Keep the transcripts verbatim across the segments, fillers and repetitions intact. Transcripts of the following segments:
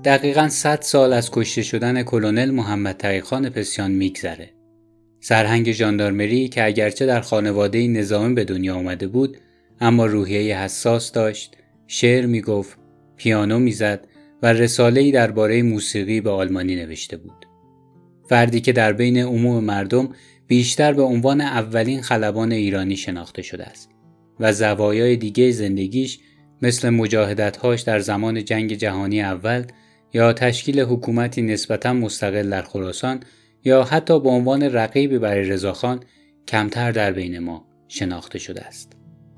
دقیقاً صد سال از کشته شدن کلونل محمد تقی‌خان پسیان میگذره. سرهنگ ژاندارمری که اگرچه در خانواده نظامی به دنیا آمده بود، اما روحیه حساس داشت، شعر میگفت، پیانو میزد و رساله‌ای درباره موسیقی به آلمانی نوشته بود. فردی که در بین عموم مردم بیشتر به عنوان اولین خلبان ایرانی شناخته شده است و زوایای دیگه زندگیش مثل مجاهدت‌هاش در زمان جنگ جهانی اول یا تشکیل حکومتی نسبتاً مستقل در خراسان یا حتی به عنوان رقیبی برای رضاخان کمتر در بین ما شناخته شده است.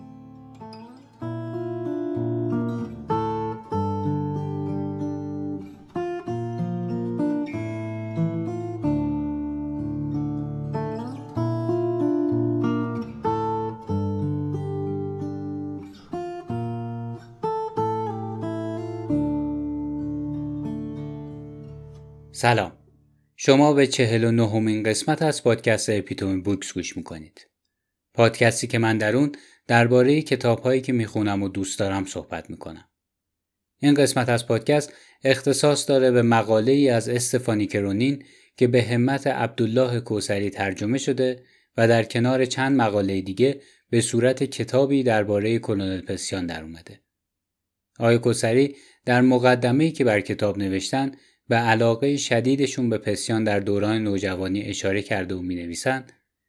سلام. شما به چهل و نهمین قسمت از پادکست اپیتومی بوکس گوش میکنید. پادکستی که من در اون درباره کتاب‌هایی که میخونم و دوست دارم صحبت میکنم. این قسمت از پادکست اختصاص داره به مقاله‌ای از استفانی کرونین که به همت عبدالله کوثری ترجمه شده و در کنار چند مقاله دیگه به صورت کتابی درباره کلونل پسیان در اومده. آقای کوثری در مقدمه‌ای که بر کتاب نوشتن به علاقه شدیدشون به پسیان در دوران نوجوانی اشاره کرده و می نویسند: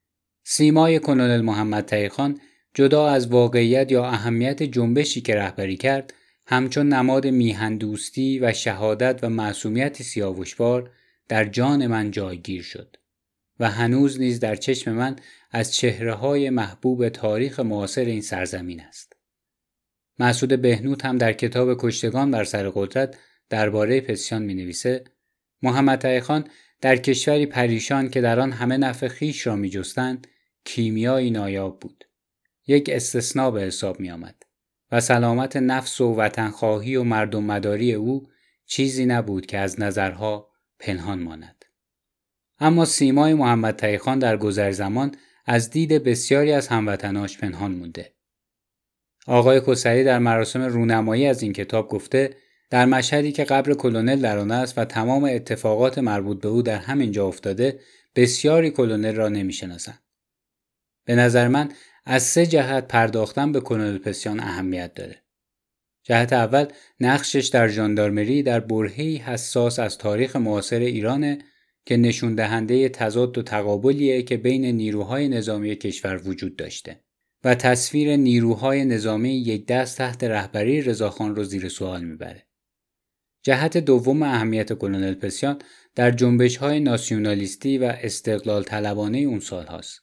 سیمای کلونل محمد تقی‌خان جدا از واقعیت یا اهمیت جنبشی که رهبری کرد، همچون نماد میهن دوستی و شهادت و معصومیت سیاوش‌وار در جان من جایگیر شد و هنوز نیز در چشم من از چهره‌های محبوب تاریخ معاصر این سرزمین است. مسعود بهنود هم در کتاب کشتگان بر سر قدرت درباره پسیان می نویسه: محمد تقی‌خان در کشوری پریشان که در آن همه نفع خیش را می جستند، کیمیایی نایاب بود. یک استثناء به حساب می آمد و سلامت نفس و وطنخواهی و مردم مداری او چیزی نبود که از نظرها پنهان ماند. اما سیمای محمد تقی‌خان در گذر زمان از دید بسیاری از هموطناش پنهان مونده. آقای کوثری در مراسم رونمایی از این کتاب گفته: در مشهدی که قبر کلونل در آن است و تمام اتفاقات مربوط به او در همین جا افتاده، بسیاری کلونل را نمی‌شناسند. به نظر من از سه جهت پرداختن به کلونل پسیان اهمیت داره. جهت اول، نقشش در ژاندارمری در برهه‌ای حساس از تاریخ معاصر ایرانه که نشون دهنده تضاد و تقابلیه که بین نیروهای نظامی کشور وجود داشته و تصویر نیروهای نظامی یک دست تحت رهبری رضاخان رو زیر سوال میبره. جهت دوم اهمیت کلونل پسیان در جنبش‌های ناسیونالیستی و استقلال طلبانه اون سال هاست.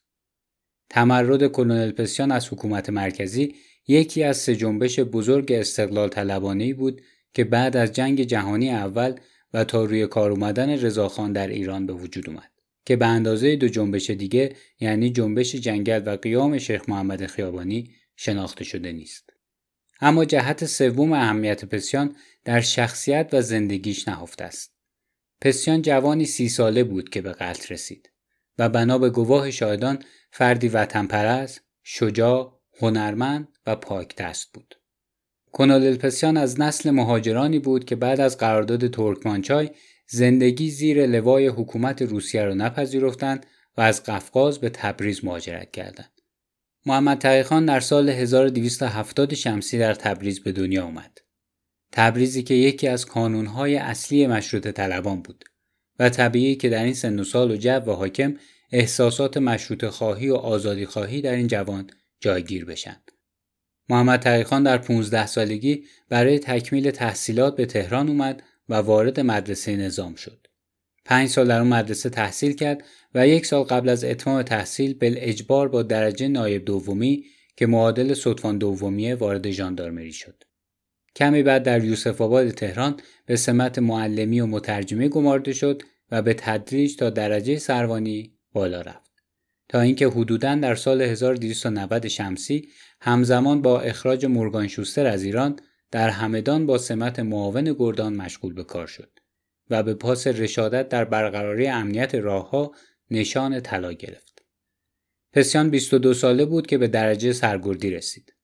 تمرد کلونل پسیان از حکومت مرکزی یکی از سه جنبش بزرگ استقلال طلبانه‌ای بود که بعد از جنگ جهانی اول و تا روی کار اومدن رضاخان در ایران به وجود اومد که به اندازه دو جنبش دیگه، یعنی جنبش جنگل و قیام شیخ محمد خیابانی، شناخته شده نیست. اما جهت سوم اهمیت پسیان در شخصیت و زندگیش نهفته است. پسیان جوانی سی ساله بود که به قتل رسید و بنا به گواه شاهدان فردی وطنپرست، شجاع، هنرمند و پاکدست بود. کلونل پسیان از نسل مهاجرانی بود که بعد از قرارداد ترکمانچای زندگی زیر لوای حکومت روسیه را نپذیرفتند و از قفقاز به تبریز مهاجرت کردند. محمد تقی‌خان در سال هزار و دویست و هفتاد شمسی در تبریز به دنیا آمد. تبریزی که یکی از کانونهای اصلی مشروطه طلبان بود و طبیعی که در این سن و سال و جو و حاکم احساسات مشروطه خواهی و آزادی خواهی در این جوان جایگیر بشن. محمد تقی‌خان در پانزده سالگی برای تکمیل تحصیلات به تهران اومد و وارد مدرسه نظام شد. پنج سال در اون مدرسه تحصیل کرد و یک سال قبل از اتمام تحصیل بالاجبار با درجه نایب دومی که معادل ستوان دومیه وارد ژاندارمری شد. کمی بعد در یوسف آباد تهران به سمت معلمی و مترجمی گمارده شد و به تدریج تا درجه سروانی بالا رفت تا اینکه حدوداً در سال هزار و دویست و نود شمسی همزمان با اخراج مورگان شوستر از ایران در همدان با سمت معاون گردان مشغول به کار شد و به پاس رشادت در برقراری امنیت راهها نشان طلا گرفت. پسیان بیست و دو ساله بود که به درجه سرگردی رسید.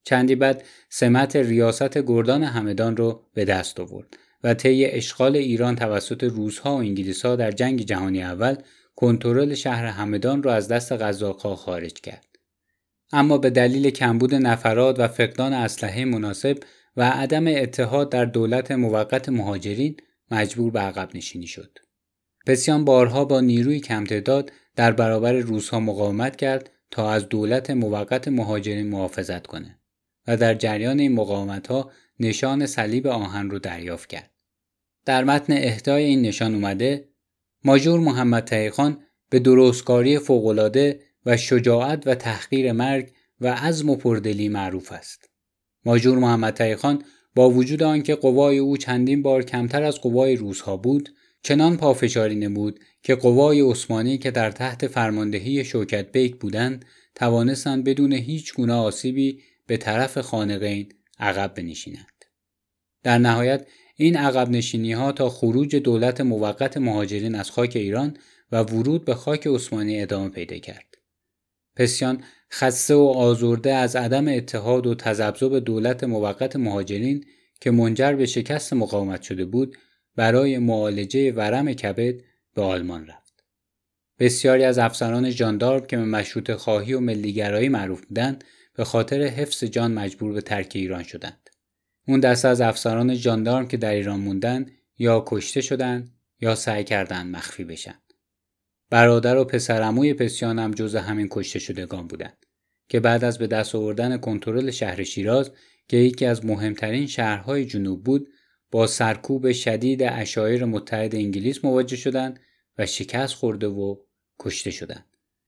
چندی بعد سمت ریاست گردان همدان رو به دست آورد و طی اشغال ایران توسط روس‌ها و انگلیس‌ها در جنگ جهانی اول کنترل شهر همدان را از دست قزاق‌ها خارج کرد. اما به دلیل کمبود نفرات و فقدان اسلحه مناسب و عدم اتحاد در دولت موقت مهاجرین مجبور به عقب نشینی شد. پسیان بارها با نیروی کم تعداد در برابر روس‌ها مقاومت کرد تا از دولت موقت مهاجرین محافظت کنه و در جریان این مقاومت‌ها نشان صلیب آهن رو دریافت کرد. در متن اهدای این نشان اومده ماژور محمد تقی‌خان به درستکاری فوق‌العاده و شجاعت و تحقیر مرگ و عزم و پردلی معروف است. ماژور محمد تقی‌خان با وجود آنکه قوای او چندین بار کمتر از قوای روس‌ها بود، چنان پافشاری نمود که قوای عثمانی که در تحت فرماندهی شوکت بیک بودند، توانستند بدون هیچ گونه آسیبی به طرف خانقین عقب بنشینند. در نهایت این عقب نشینی‌ها تا خروج دولت موقت مهاجرین از خاک ایران و ورود به خاک عثمانی ادامه پیدا کرد. پسیان خسته و آزرده از عدم اتحاد و تذبذب دولت موقت مهاجرین که منجر به شکست مقاومت شده بود، برای معالجه ورم کبد به آلمان رفت. بسیاری از افسران ژاندارم که به مشروطه خواهی و ملیگرایی معروف بودند، به خاطر حفظ جان مجبور به ترک ایران شدند. اون دسته از افسران ژاندارم که در ایران موندن یا کشته شدند یا سعی کردند مخفی بشن. برادر و پسرعموی پسیان هم جزو همین کشته شدگان بودند که بعد از به دست آوردن کنترل شهر شیراز که یکی از مهمترین شهرهای جنوب بود، با سرکوب شدید عشایر متحد انگلیس مواجه شدند و شکست خورده و کشته شدند.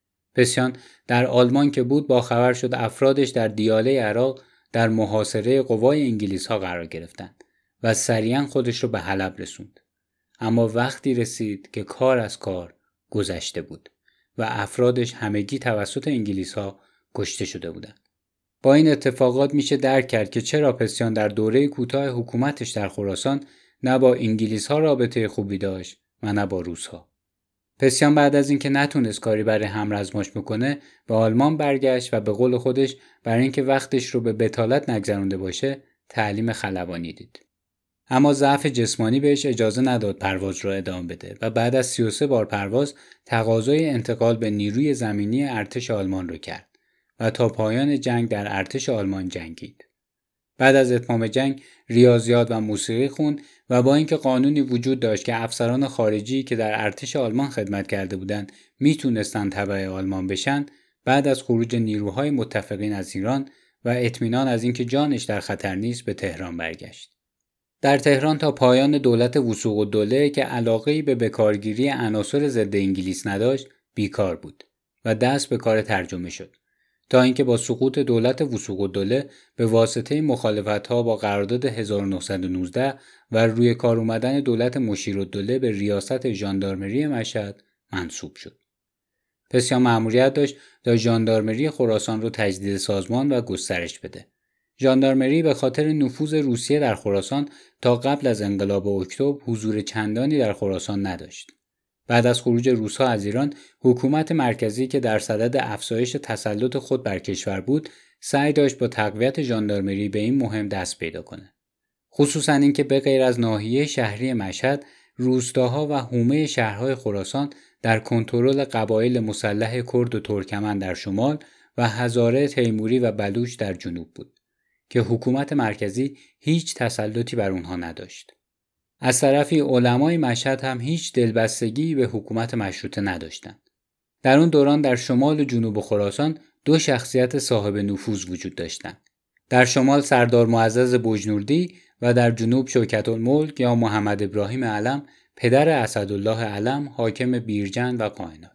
پسیان در آلمان که بود با خبر شد افرادش در دیاله عراق در محاصره قوای انگلیس ها قرار گرفتند و سریعا خودش رو به حلب رسوند. اما وقتی رسید که کار از کار گذشته بود و افرادش همگی توسط انگلیس ها کشته شده بودند. با این اتفاقات میشه درک کرد که چرا پسیان در دوره کوتاه حکومتش در خراسان نه با انگلیس ها رابطه خوبی داشت و نه با روس ها. پسیان بعد از اینکه نتونست کاری برای همرزماش بکنه به آلمان برگشت و به قول خودش برای اینکه وقتش رو به بتالت نگذرونده باشه تعلیم خلبانی دید. اما ضعف جسمانی بهش اجازه نداد پرواز رو ادامه بده و بعد از سی و سه بار پرواز تقاضای انتقال به نیروی زمینی ارتش آلمان رو کرد و تا پایان جنگ در ارتش آلمان جنگید. بعد از اتمام جنگ ریاضیات و موسیقی خوند و با اینکه قانونی وجود داشت که افسران خارجی که در ارتش آلمان خدمت کرده بودند میتونستند تبع آلمان بشن، بعد از خروج نیروهای متفقین از ایران و اطمینان از اینکه جانش در خطر نیست به تهران برگشت. در تهران تا پایان دولت وثوق‌الدوله که علاقه‌ای به بکارگیری عناصر ضد انگلیس نداشت بیکار بود و دست به کار ترجمه شد، تا اینکه با سقوط دولت وثوق‌الدوله به واسطه مخالفت‌ها با قرارداد هزار و نهصد و نوزده و روی کار اومدن دولت مشیرالدوله به ریاست ژاندارمری مشهد منصوب شد. پسیان مأموریت داشت تا ژاندارمری خراسان رو تجدید سازمان و گسترش بده. ژاندارمری به خاطر نفوذ روسیه در خراسان تا قبل از انقلاب اکتبر حضور چندانی در خراسان نداشت. بعد از خروج روس‌ها از ایران، حکومت مرکزی که در صدد افزایش تسلط خود بر کشور بود، سعی داشت با تقویت ژاندارمری به این مهم دست پیدا کنه. خصوصاً اینکه به غیر از ناحیه شهری مشهد، روستاها و حومه شهرهای خراسان در کنترل قبایل مسلح کرد و ترکمن در شمال و هزاره، تیموری و بلوچ در جنوب بود که حکومت مرکزی هیچ تسلطی بر اونها نداشت. از طرفی علمای مشهد هم هیچ دلبستگی به حکومت مشروطه نداشتند. در اون دوران در شمال و جنوب خراسان دو شخصیت صاحب نفوذ وجود داشتند. در شمال سردار معزز بجنوردی و در جنوب شوکت الملک یا محمد ابراهیم علم، پدر اسدالله علم، حاکم بیرجند و قائنات.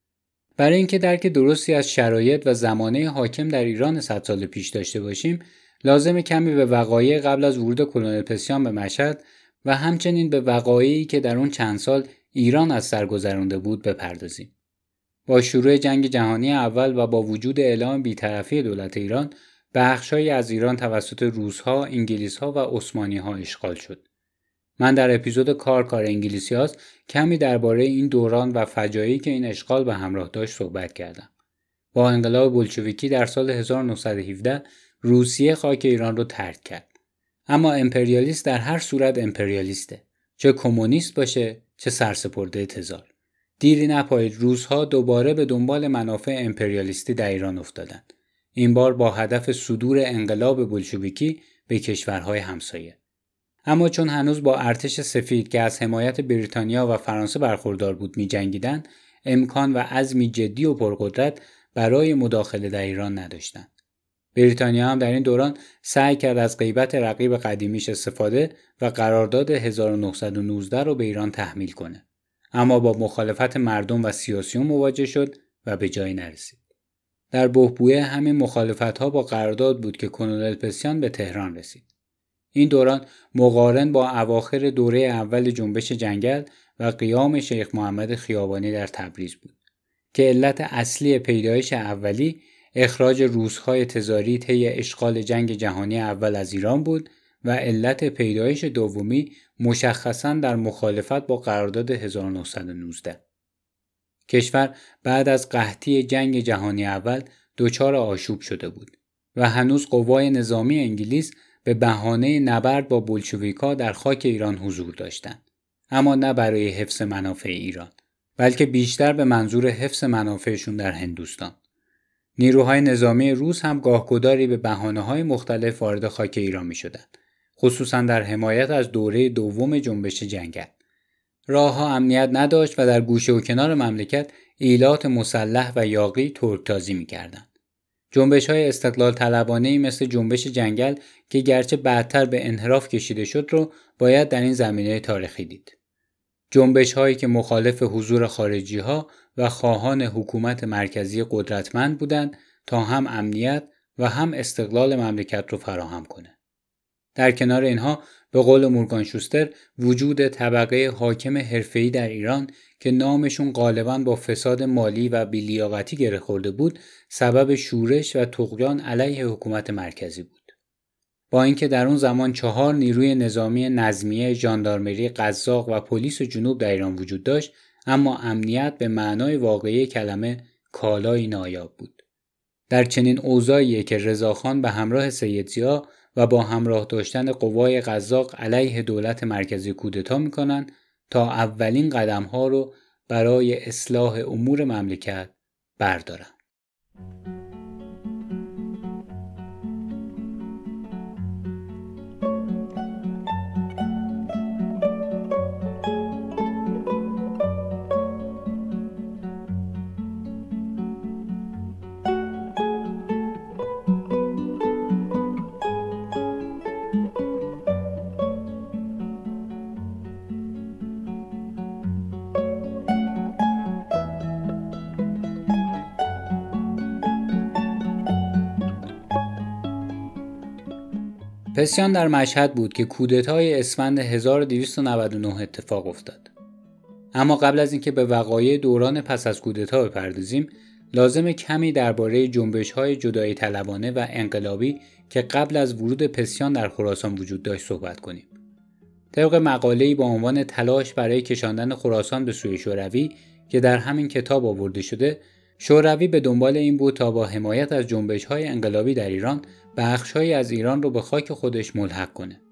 برای اینکه درک درستی از شرایط و زمانه حاکم در ایران صد سال پیش داشته باشیم، لازم کمی به وقایع قبل از ورود کلونل پسیان به مشهد و همچنین به وقایعی که در اون چند سال ایران از سر گذرانده بود بپردازیم. با شروع جنگ جهانی اول و با وجود اعلام بی‌طرفی دولت ایران، بخش‌هایی از ایران توسط روس‌ها، انگلیس‌ها و عثمانی‌ها اشغال شد. من در اپیزود کار کار انگلیسی‌هاست کمی درباره این دوران و فجایعی که این اشغال به همراه داشت صحبت کردم. با انقلاب بولشویکی در سال هزار و نهصد و هفده روسیه خاک ایران رو ترک کرد. اما امپریالیست در هر صورت امپریالیسته، چه کمونیست باشه چه سرسپرده تزار. دیری نپایید روس‌ها دوباره به دنبال منافع امپریالیستی در ایران افتادند. این بار با هدف صدور انقلاب بولشویکی به کشورهای همسایه. اما چون هنوز با ارتش سفید که از حمایت بریتانیا و فرانسه برخوردار بود می‌جنگیدند، امکان و عزمی جدی و پرقدرت برای مداخله در ایران نداشتند. بریتانیا هم در این دوران سعی کرد از غیبت رقیب قدیمیش استفاده و قرارداد هزار و نهصد و نوزده رو به ایران تحمیل کنه. اما با مخالفت مردم و سیاسیون مواجه شد و به جایی نرسید. در بحبوحه همین مخالفت‌ها با قرارداد بود که کلونل پسیان به تهران رسید. این دوران مقارن با اواخر دوره اول جنبش جنگل و قیام شیخ محمد خیابانی در تبریز بود که علت اصلی پیدایش اولی اخراج روس‌های تزاری طی اشغال جنگ جهانی اول از ایران بود و علت پیدایش دومی مشخصاً در مخالفت با قرارداد هزار و نهصد و نوزده. کشور بعد از قحطی جنگ جهانی اول دچار آشوب شده بود و هنوز قوای نظامی انگلیس به بهانه نبرد با بولشویک‌ها در خاک ایران حضور داشتند، اما نه برای حفظ منافع ایران، بلکه بیشتر به منظور حفظ منافعشون در هندوستان. نیروهای نظامی روس هم گاهگداری به بهانه‌های مختلف وارد خاک ایران می‌شدند، خصوصا در حمایت از دوره دوم جنبش جنگل. راه‌ها امنیت نداشت و در گوشه و کنار مملکت ایلات مسلح و یاغی ترکتازی می‌کردند. جنبش‌های استقلال طلبانه‌ای مثل جنبش جنگل که گرچه بعدتر به انحراف کشیده شد رو باید در این زمینه تاریخی دید. جنبش‌هایی که مخالف حضور خارجی‌ها و خواهان حکومت مرکزی قدرتمند بودند تا هم امنیت و هم استقلال مملکت رو فراهم کنه. در کنار اینها به قول مورگان شوستر وجود طبقه حاکم حرفه‌ای در ایران که نامشون غالباً با فساد مالی و بی‌لیاقتی گره خورده بود سبب شورش و طغیان علیه حکومت مرکزی بود. با اینکه در اون زمان چهار نیروی نظامی نظمیه، ژاندارمری، قزاق و پلیس جنوب در ایران وجود داشت، اما امنیت به معنای واقعی کلمه کالایی نایاب بود. در چنین اوضاعی که رضاخان به همراه سید ضیا و با همراه داشتن قوای قزاق علیه دولت مرکزی کودتا میکنن تا اولین قدم ها رو برای اصلاح امور مملکت بردارن. پسیان در مشهد بود که کودتای اسفند هزار و دویست و نود و نه اتفاق افتاد. اما قبل از اینکه به وقایع دوران پس از کودتا بپردازیم، لازم کمی درباره جنبش‌های جدایی طلبانه و انقلابی که قبل از ورود پسیان در خراسان وجود داشت صحبت کنیم. طبق مقاله‌ای با عنوان تلاش برای کشاندن خراسان به سوی شوروی که در همین کتاب آورده شده، شوروی به دنبال این بود تا با حمایت از جنبش‌های انقلابی در ایران بخش‌هایی از ایران رو به خاک خودش ملحق کنه.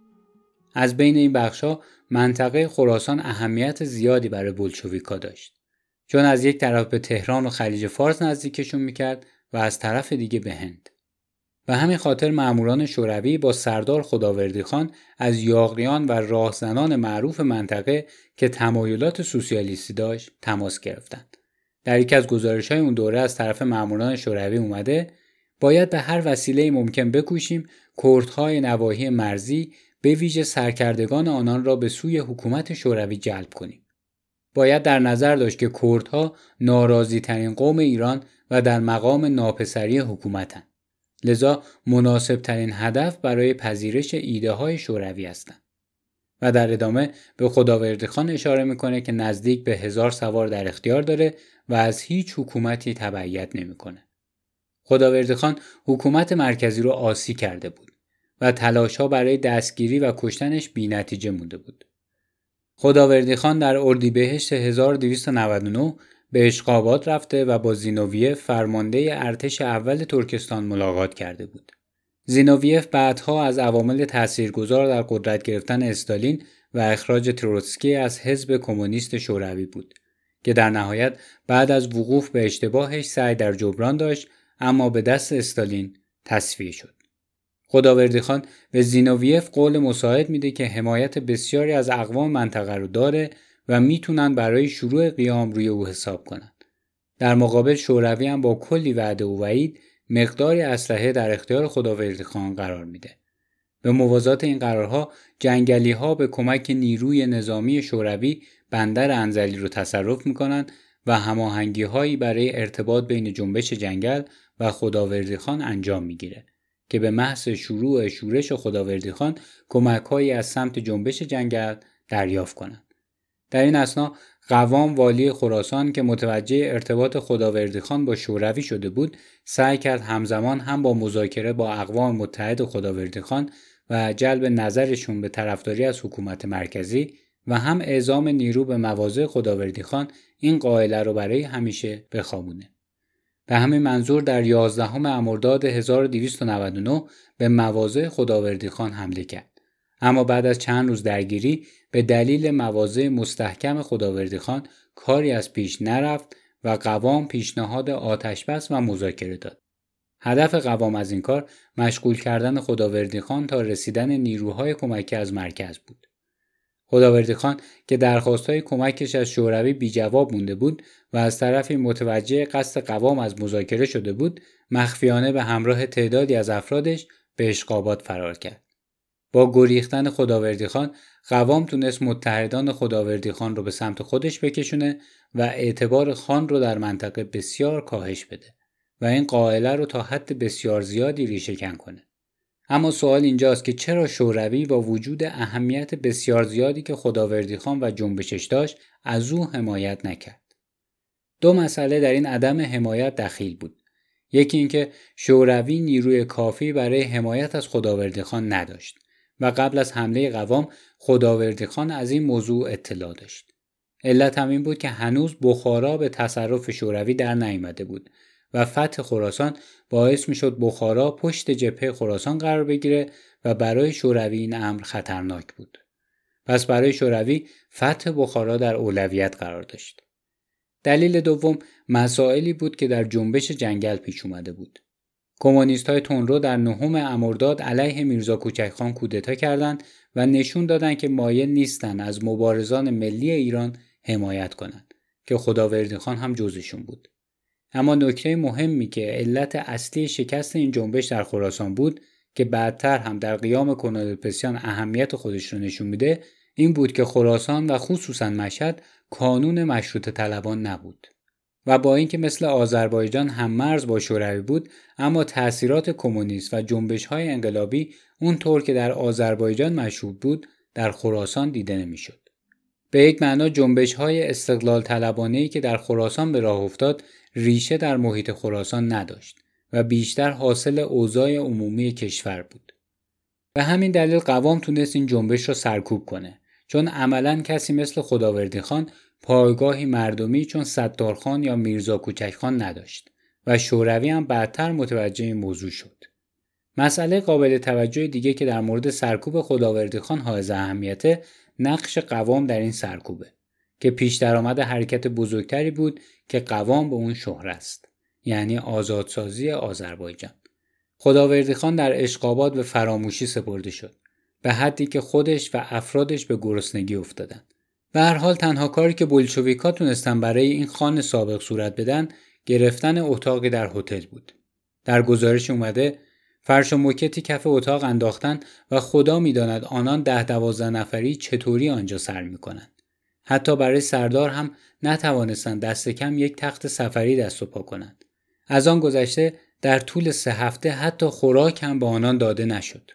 از بین این بخش‌ها منطقه خراسان اهمیت زیادی برای بولشویک‌ها داشت، چون از یک طرف به تهران و خلیج فارس نزدیکشون می‌کرد و از طرف دیگه به هند. به همین خاطر مأموران شوروی با سردار خداوردی خان از یاغیان و راهزنان معروف منطقه که تمایلات سوسیالیستی داشت تماس گرفتند. در یکی از گزارش‌های اون دوره از طرف مأموران شوروی اومده باید به هر وسیله ممکن بکوشیم کردهای نواحی مرزی به ویژه سرکردگان آنان را به سوی حکومت شوروی جلب کنیم. باید در نظر داشت که کردها ناراضی ترین قوم ایران و در مقام ناپسری حکومتند. لذا مناسب ترین هدف برای پذیرش ایده های شوروی هستند. و در ادامه به خداوردی خان اشاره میکنه که نزدیک به هزار سوار در اختیار داره و از هیچ حکومتی تبعیت نمیکنه. خداوردی خان حکومت مرکزی رو عاصی کرده بود و تلاش‌ها برای دستگیری و کشتنش بی‌نتیجه مونده بود. خداوردی خان در اردیبهشت هزار و دویست و نود و نه به اشقاباد رفته و با زینویه فرمانده ارتش اول ترکستان ملاقات کرده بود. زینوویف بعدها از عوامل تاثیرگذار در قدرت گرفتن استالین و اخراج تروتسکی از حزب کمونیست شوروی بود که در نهایت بعد از وقوف به اشتباهش سعی در جبران داشت، اما به دست استالین تصفیه شد. خداوردی خان به زینوویف قول مساعد میده که حمایت بسیاری از اقوام منطقه رو داره و میتونن برای شروع قیام روی او حساب کنن. در مقابل شوروی هم با کلی وعده و وعید مقداری اسلحه در اختیار خداوردی خان قرار میده. به موازات این قرارها جنگلی‌ها به کمک نیروی نظامی شوروی بندر انزلی رو تصرف میکنن و هماهنگی‌هایی برای ارتباط بین جنبش جنگل و خداوردی خان انجام میگیره که به محض شروع شورش خداوردی خان کمک‌هایی از سمت جنبش جنگل دریافت کنند. در این اثنا قوام والی خراسان که متوجه ارتباط خداوردی خان با شوروی شده بود، سعی کرد همزمان هم با مذاکره با اقوام متحد خداوردی خان و جلب نظرشون به طرفداری از حکومت مرکزی و هم اعزام نیرو به مواضع خداوردی خان این قائله رو برای همیشه بخوابونه. به همین منظور در یازدهم اردیبهشت هزار و دویست و نود و نه به مواضع خداوردی خان حمله کرد. اما بعد از چند روز درگیری به دلیل مواضع مستحکم خداوردی خان کاری از پیش نرفت و قوام پیشنهاد آتشبس و مذاکره داد. هدف قوام از این کار مشغول کردن خداوردی خان تا رسیدن نیروهای کمکی از مرکز بود. خداوردی خان که درخواست‌های کمکش از شوروی بی جواب مونده بود و از طرفی متوجه قصد قوام از مذاکره شده بود، مخفیانه به همراه تعدادی از افرادش به اشقابات فرار کرد. با گریختن خداوردی خان، قوام تونست متحدان خداوردی خان رو به سمت خودش بکشونه و اعتبار خان رو در منطقه بسیار کاهش بده و این قائله رو تا حد بسیار زیادی ریشه کن کنه. اما سوال اینجاست که چرا شوروی با وجود اهمیت بسیار زیادی که خداوردی خان و جنبشش داشت از او حمایت نکرد؟ دو مسئله در این عدم حمایت دخیل بود. یکی اینکه شوروی نیروی کافی برای حمایت از خداوردی خان نداشت و قبل از حمله قوام خداوردی خان از این موضوع اطلاع داشت. علت هم این بود که هنوز بخارا به تصرف شوروی در نیامده بود و فتح خراسان باعث می شد بخارا پشت جبهه خراسان قرار بگیره و برای شوروی این امر خطرناک بود. پس برای شوروی فتح بخارا در اولویت قرار داشت. دلیل دوم مسائلی بود که در جنبش جنگل پیش اومده بود. کمونیست‌های تندرو در نهم اردیبهشت علیه میرزا کوچکخان کودتا کردند و نشون دادند که مایل نیستن از مبارزان ملی ایران حمایت کنند که خداوردی خان هم جزشون بود. اما نکته مهمی که علت اصلی شکست این جنبش در خراسان بود که بعدتر هم در قیام کنالپسیان اهمیت خودش رو نشون میده، این بود که خراسان و خصوصا مشهد کانون مشروطه طلبان نبود و با اینکه مثل آذربایجان هم مرز با شوروی بود، اما تأثیرات کمونیست و جنبش‌های انقلابی اونطور که در آذربایجان مشهود بود در خراسان دیده نمی‌شد. به یک معنا جنبش‌های استقلال طلبانه‌ای که در خراسان به راه افتاد ریشه در محیط خراسان نداشت و بیشتر حاصل اوضاع عمومی کشور بود. به همین دلیل قوام تونست این جنبش را سرکوب کنه، چون عملاً کسی مثل خداوردی خان پایگاهی مردمی چون ستارخان یا میرزا کوچکخان نداشت و شوروی هم بعدتر متوجه این موضوع شد. مسئله قابل توجه دیگه که در مورد سرکوب خداوردی خان حائز اهمیته نقش قوام در این سرکوبه که پیش درآمد حرکت بزرگتری بود که قوام به اون شهره است، یعنی آزادسازی آذربایجان. خداوردی خان در اشقابات به فراموشی سپرده شد، به حدی که خودش و افرادش به گرسنگی افتادن. به هر حال تنها کاری که بولشویک‌ها تونستن برای این خان سابق صورت بدن گرفتن اتاقی در هتل بود. در گزارش اومده فرش و موکتی کف اتاق انداختن و خدا میداند آنان ده دوازده نفری چطوری آنجا سر میکنند. حتی برای سردار هم نتوانستند دست کم یک تخت سفری دست و پا کنند. از آن گذشته در طول سه هفته حتی خوراک هم به آنان داده نشد.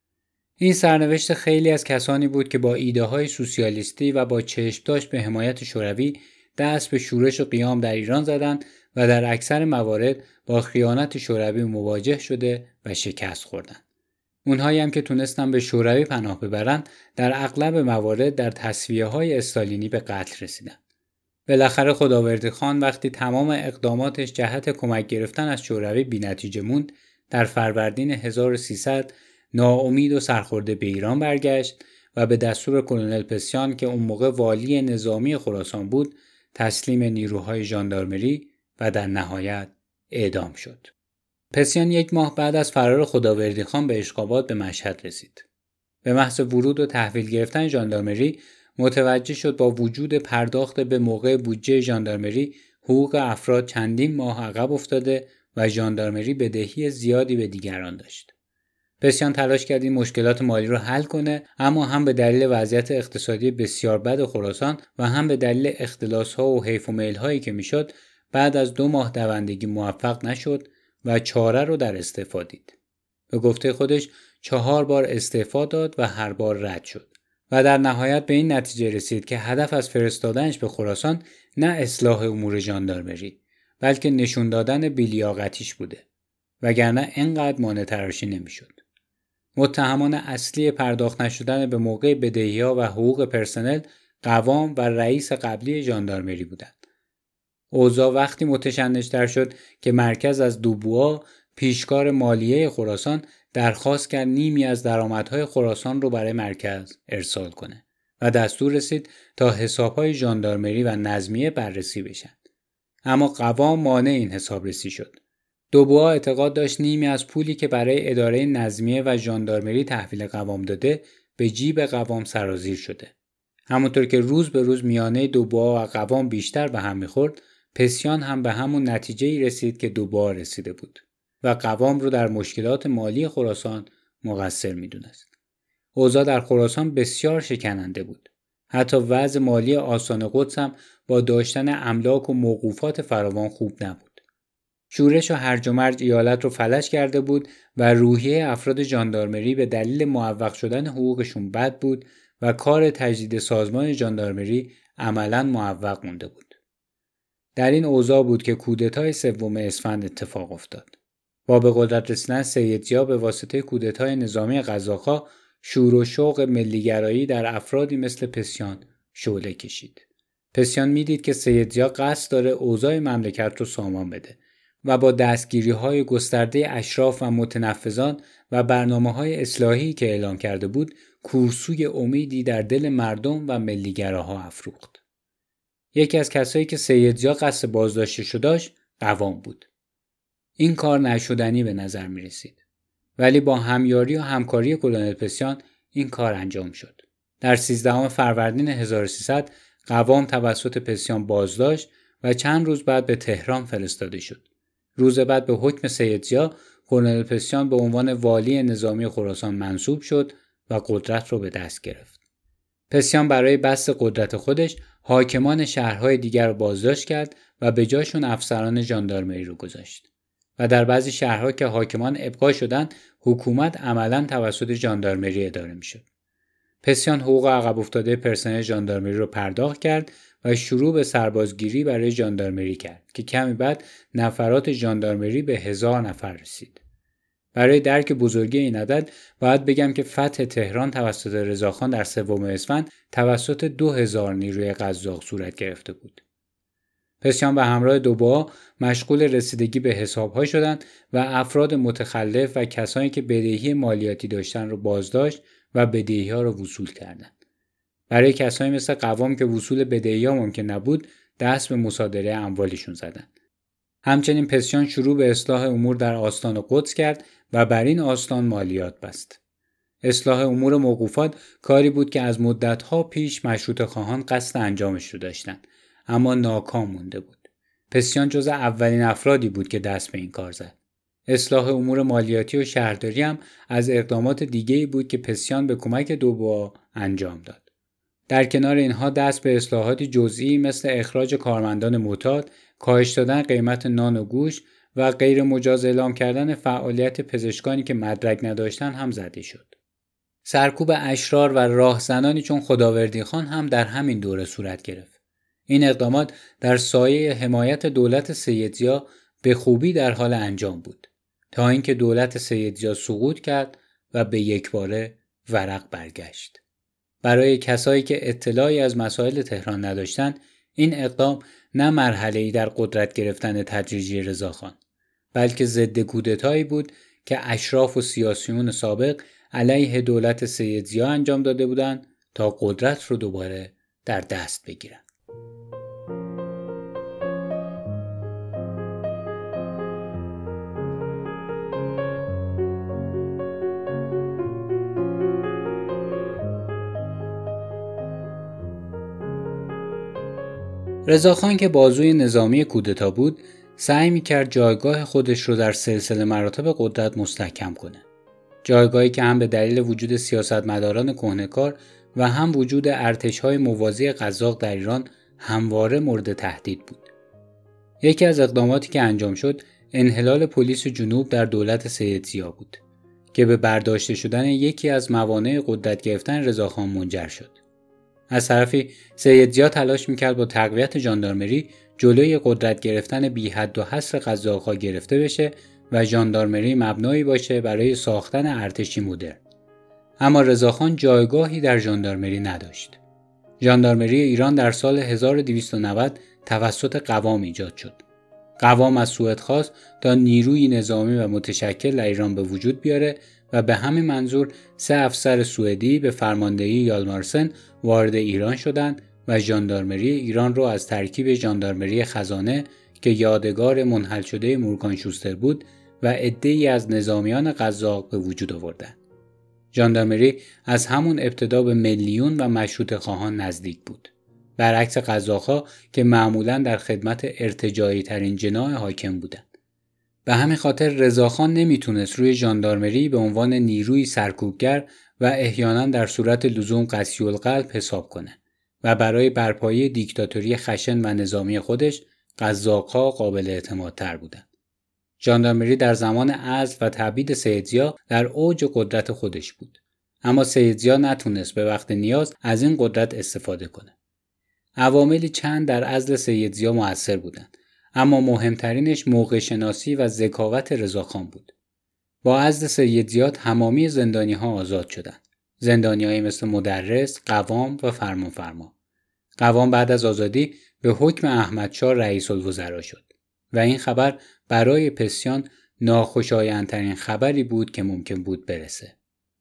این سرنوشت خیلی از کسانی بود که با ایده های سوسیالیستی و با چشم‌داشت به حمایت شوروی دست به شورش و قیام در ایران زدند و در اکثر موارد با خیانت شوروی مواجه شده و شکست خوردند. اونهایی هم که تونستن به شوروی پناه ببرن در اغلب موارد در تصفیه‌های استالینی به قتل رسیدن. بالاخره خداوردی خان وقتی تمام اقداماتش جهت کمک گرفتن از شوروی بی‌نتیجه موند، در فروردین هزار و سیصد ناامید و سرخورده به ایران برگشت و به دستور کلونل پسیان که اون موقع والی نظامی خراسان بود تسلیم نیروهای ژاندارمری و در نهایت اعدام شد. پسیان یک ماه بعد از فرار خداوردی خان به اشقاباد به مشهد رسید. به محض ورود و تحویل گرفتن ژاندارمری متوجه شد با وجود پرداخت به موقع بودجه ژاندارمری حقوق افراد چندین ماه عقب افتاده و ژاندارمری بدهی زیادی به دیگران داشت. پسیان تلاش کرد این مشکلات مالی رو حل کنه، اما هم به دلیل وضعیت اقتصادی بسیار بد خراسان و هم به دلیل اختلاس‌ها و حیف و میل‌هایی که میشد بعد از دو ماه دوندگی موفق نشد و چاره رو در استعفا دید. به گفته خودش چهار بار استعفا داد و هر بار رد شد و در نهایت به این نتیجه رسید که هدف از فرستادنش به خراسان نه اصلاح امور ژاندارمری بلکه نشون دادن بی‌لیاقتیش بوده، وگرنه اینقدر مانع تراشی نمیشد. متهمان اصلی پرداخت نشدن به موقع بدهی‌ها و حقوق پرسنل قوام و رئیس قبلی ژاندارمری بودند. اوضاع وقتی متشنج‌تر شد که مرکز از دوبوا پیشکار مالیه خراسان درخواست کرد نیمی از درآمدهای خراسان رو برای مرکز ارسال کنه و دستور رسید تا حساب‌های ژاندارمری و نظمیه بررسی بشن. اما قوام مانع این حسابرسی شد. دوبوا اعتقاد داشت نیمی از پولی که برای اداره نظمیه و ژاندارمری تحویل قوام داده به جیب قوام سرازیر شده. همونطور که روز به روز میانه دوبوا و قوام بیشتر به هم می‌خورد، پسیان هم به همون نتیجه‌ای رسید که دوبوا رسیده بود و قوام رو در مشکلات مالی خراسان مقصر می‌دونست. اوضاع در خراسان بسیار شکننده بود. حتی وضع مالی آستان قدس هم با داشتن املاک و موقوفات فراوان خوب نبود. شورش و هرج و مرج ایالت رو فلج کرده بود و روحیه افراد ژاندارمری به دلیل معوق شدن حقوقشون بد بود و کار تجدید سازمان ژاندارمری عملاً معوق مونده بود. در این اوضاع بود که کودتای سوم اسفند اتفاق افتاد. با به قدرت رسیدن سید ضیا به واسطه کودتای نظامی قزاق‌ها شور و شوق ملیگرایی در افرادی مثل پسیان شعله کشید. پسیان میدید که سید ضیا قصد داره اوضاع مملکت رو سامان بده و با دستگیری‌های گسترده اشراف و متنفذان و برنامه‌های اصلاحی که اعلام کرده بود کورسوی امیدی در دل مردم و ملیگراها افروخت. یکی از کسایی که سید ضیا قصد بازداشتشو داشت قوام بود. این کار نشدنی به نظر می رسید. ولی با همیاری و همکاری کلونل پسیان این کار انجام شد. در سیزدهم فروردین هزار و سیصد قوام توسط پسیان بازداشت و چند روز بعد به تهران فرستاده شد. روز بعد به حکم سید ضیا کلونل پسیان به عنوان والی نظامی خراسان منصوب شد و قدرت رو به دست گرفت. پسیان برای بسط قدرت خودش حاکمان شهرهای دیگر رو بازداشت کرد و به جاشون افسران ژاندارمری رو گذاشت. و در بعضی شهرها که حاکمان ابقا شدند حکومت عملاً توسط ژاندارمری اداره میشد. پسیان حقوق عقب افتاده پرسنل ژاندارمری رو پرداخت کرد و شروع به سربازگیری برای ژاندارمری کرد که کمی بعد نفرات ژاندارمری به هزار نفر رسید. برای درک بزرگی این عدد باید بگم که فتح تهران توسط رضاخان در سوم اسفند توسط دو هزار نیروی قزاق صورت گرفته بود. پسیان به همراه دوبوا مشغول رسیدگی به حساب‌ها شدند و افراد متخلف و کسانی که بدهی مالیاتی داشتن رو بازداشت و بدهی‌ها رو وصول کردند. برای کسانی مثل قوام که وصول بدهی‌ها ممکن نبود، دست به مصادره اموالشون زدند. همچنین پسیان شروع به اصلاح امور در آستان قدس کرد و بر این آستان مالیات بست. اصلاح امور موقوفات کاری بود که از مدت‌ها پیش مشروطه خواهان قصد انجامش رو داشتند، اما ناکام مونده بود. پسیان جز اولین افرادی بود که دست به این کار زد. اصلاح امور مالیاتی و شهرداری هم از اقدامات دیگه‌ای بود که پسیان به کمک دوبوا انجام داد. در کنار اینها دست به اصلاحاتی جزئی مثل اخراج کارمندان معتاد، کاهش دادن قیمت نان و گوشت و غیر مجاز اعلام کردن فعالیت پزشکانی که مدرک نداشتن هم زده شد. سرکوب اشرار و راهزنانی چون خداوردی خان هم در همین دوره صورت گرفت. این اقدامات در سایه حمایت دولت سید ضیا به خوبی در حال انجام بود تا اینکه دولت سید ضیا سقوط کرد و به یکباره ورق برگشت. برای کسایی که اطلاعی از مسائل تهران نداشتند، این اقدام نه مرحله‌ای در قدرت گرفتن تدریجی رضاخان، بلکه ضد کودتایی بود که اشراف و سیاسیون سابق علیه دولت سید ضیا انجام داده بودند تا قدرت رو دوباره در دست بگیرن. رضاخان که بازوی نظامی کودتا بود، سعی می‌کرد جایگاه خودش رو در سلسله مراتب قدرت مستحکم کنه. جایگاهی که هم به دلیل وجود سیاستمداران کهنه‌کار و هم وجود ارتش‌های موازی قزاق در ایران همواره مورد تهدید بود. یکی از اقداماتی که انجام شد، انحلال پلیس جنوب در دولت سید ضیا بود که به برداشته شدن یکی از موانع قدرت گرفتن رضاخان منجر شد. از طرفی سید ضیا تلاش میکرد با تقویت ژاندارمری جلوی قدرت گرفتن بی حد و حصر قزاق‌ها گرفته بشه و ژاندارمری مبنایی باشه برای ساختن ارتشی مدرن. اما رضاخان جایگاهی در ژاندارمری نداشت. ژاندارمری ایران در سال هزار و دویست و نود توسط قوام ایجاد شد. قوام از سوئد خواست تا نیروی نظامی و متشکل در ایران به وجود بیاره و به همین منظور سه افسر سوئدی به فرماندهی یالمارسن وارد ایران شدند و ژاندارمری ایران را از ترکیب ژاندارمری خزانه که یادگار منحل شده مورگان شوستر بود و عده‌ای از نظامیان قزاق به وجود آوردند. ژاندارمری از همون ابتدا به ملیون و مشروطه خواهان نزدیک بود، برعکس قزاق‌ها که معمولاً در خدمت ارتجاعی ترین جناح حاکم بودند. به همین خاطر رضاخان نمیتونست روی ژاندارمری به عنوان نیروی سرکوبگر و احیانا در صورت لزوم قسی القلب حساب کنه و برای برپایی دیکتاتوری خشن و نظامی خودش قزاق‌ها قابل اعتمادتر بودند. ژاندارمری در زمان عزل و تبعید سید ضیا در اوج قدرت خودش بود، اما سید ضیا نتونست به وقت نیاز از این قدرت استفاده کنه. عواملی چند در عزل سید ضیا مؤثر بودند، اما مهمترینش موقع شناسی و ذکاوت رضاخان بود. با عزل سید ضیا تمامی زندانی‌ها آزاد شدند. زندانی‌هایی مثل مدرس، قوام و فرمانفرما. قوام بعد از آزادی به حکم احمدشاه رئیس الوزراء شد و این خبر برای پسیان ناخوشایندترین خبری بود که ممکن بود برسه.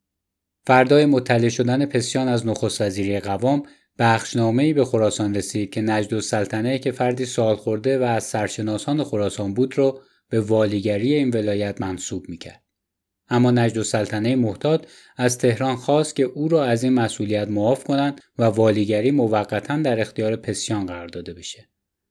فردای مطلع شدن پسیان از نخست وزیری قوام، بخشنامه‌ای به خراسان رسید که نجدالسلطنه که فردی سال خورده و از سرشناسان خراسان بود رو به والیگری این ولایت منصوب میکرد. اما نجدالسلطنه محتاط از تهران خواست که او را از این مسئولیت معاف کنند و والیگری موقتاً در اختیار پسیان قرار داده بشه.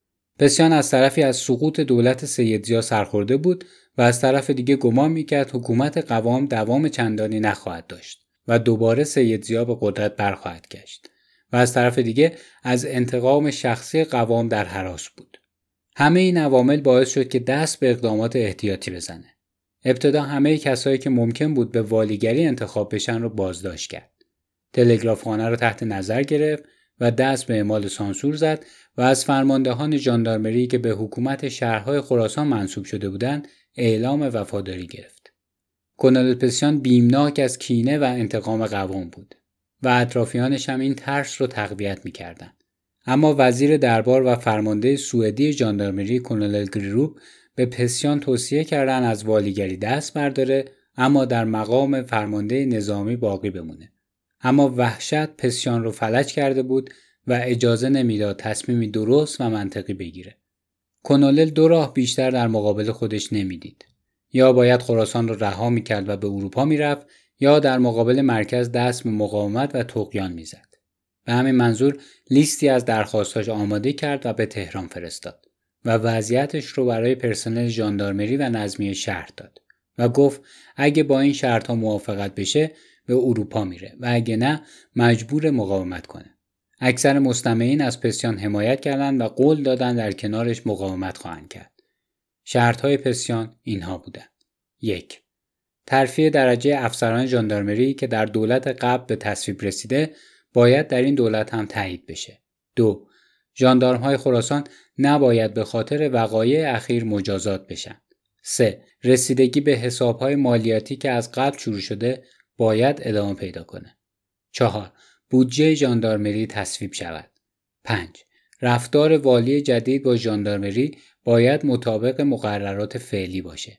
پسیان از طرفی از سقوط دولت سید ضیا سرخورده بود و از طرف دیگه گمان میکرد حکومت قوام دوام چندانی نخواهد داشت و دوباره سید ضیا به قدرت برخواهد گشت و از طرف دیگه از انتقام شخصی قوام در هراس بود. همه این عوامل باعث شد که دست به اقدامات احتیاطی بزنه. ابتدا همه کسایی که ممکن بود به والیگری انتخاب بشن رو بازداشت کرد. تلگرافخانه رو تحت نظر گرفت و دست به اعمال سانسور زد و از فرماندهان ژاندارمری که به حکومت شهرهای خراسان منصوب شده بودند اعلام وفاداری گرفت. کلونل پسیان بیمناک از کینه و انتقام قوام بود و اطرافیانش هم این ترس رو تقویت می‌کردند. اما وزیر دربار و فرمانده سوئدی ژاندارمری کلونل گریروب به پسیان توصیه کردند از والیگری دست برداره، اما در مقام فرمانده نظامی باقی بمونه. اما وحشت پسیان رو فلج کرده بود و اجازه نمیداد تصمیمی درست و منطقی بگیره. کلونل دو راه بیشتر در مقابل خودش نمیدید. یا باید خراسان رو رها میکرد و به اروپا میرفت، یا در مقابل مرکز دست به مقاومت و طغیان میزد. به همین منظور لیستی از درخواستاش آماده کرد و به تهران فرستاد و وضعیتش رو برای پرسنل ژاندارمری و نظمیه شرح داد و گفت اگه با این شرط‌ها موافقت بشه به اروپا میره و اگه نه مجبور مقاومت کنه. اکثر مستمعین از پسیان حمایت کردند و قول دادند در کنارش مقاومت خواهند کرد. شرط‌های پسیان اینها بودند: یک، ترفیع درجه افسران ژاندارمری که در دولت قبل به تصویب رسیده باید در این دولت هم تایید بشه. دو، ژاندارم‌های خراسان نباید به خاطر وقایع اخیر مجازات بشن. سه، رسیدگی به حساب‌های مالیاتی که از قبل شروع شده باید ادامه پیدا کنه. چهار، بودجه ژاندارمری تصویب شود. پنج، رفتار والی جدید با ژاندارمری باید مطابق مقررات فعلی باشه.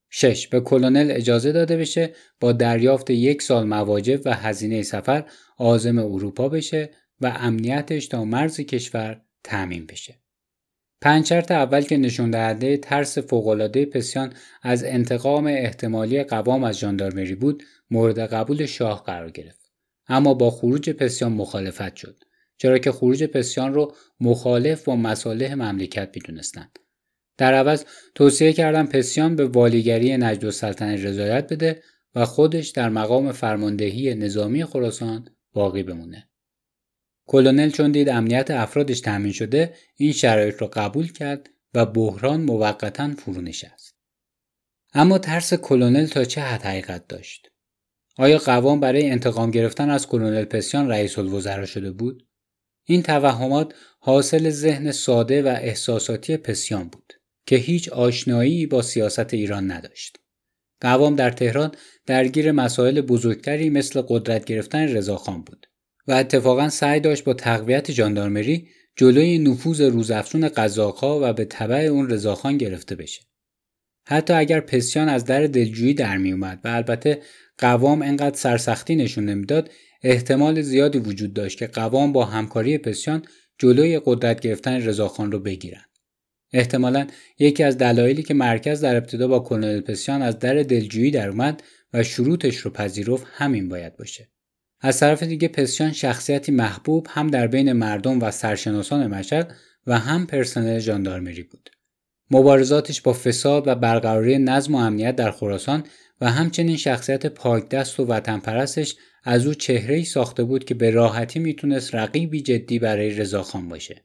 شش. به کلونل اجازه داده بشه با دریافت یک سال مواجب و هزینه سفر عازم اروپا بشه و امنیتش تا مرز کشور تأمین بشه. پنج شرط اول که نشون دهنده ترس فوق‌العاده پسیان از انتقام احتمالی قوام از ژاندارمری بود، مورد قبول شاه قرار گرفت. اما با خروج پسیان مخالفت شد، چرا که خروج پسیان رو مخالف با مصالح مملکت می‌دونستند. در عوض توصیه کردن پسیان به والیگری نجدالسلطنه رضایت بده و خودش در مقام فرماندهی نظامی خراسان باقی بمونه. کلونل چون دید امنیت افرادش تامین شده، این شرایط رو قبول کرد و بحران موقتاً فرو نشست. اما ترس کلونل تا چه حد حقیقت داشت؟ آیا قوام برای انتقام گرفتن از کلونل پسیان رئیس الوزراء شده بود؟ این توهمات حاصل ذهن ساده و احساساتی پسیان بود که هیچ آشنایی با سیاست ایران نداشت. قوام در تهران درگیر مسائل بزرگتری مثل قدرت گرفتن رضاخان بود و اتفاقاً سعی داشت با تقویت ژاندارمری جلوی نفوذ روزافزون قزاق‌ها و به تبع اون رضاخان گرفته بشه. حتی اگر پسیان از در دلجویی در می اومد و البته قوام انقدر سرسختی نشون نمیداد، احتمال زیادی وجود داشت که قوام با همکاری پسیان جلوی قدرت گرفتن رضاخان رو بگیرن. احتمالاً یکی از دلایلی که مرکز در ابتدا با کلونل پسیان از در دلجویی در اومد و شروطش رو پذیرفت همین باید باشه. از طرف دیگه پسیان شخصیتی محبوب هم در بین مردم و سرشناسان مشهد و هم پرسنل ژاندارمری بود. مبارزاتش با فساد و برقراری نظم و امنیت در خراسان و همچنین شخصیت پاکدست و وطن پرستش از او چهره‌ای ساخته بود که به راحتی میتونست رقیبی جدی برای رضاخان باشه.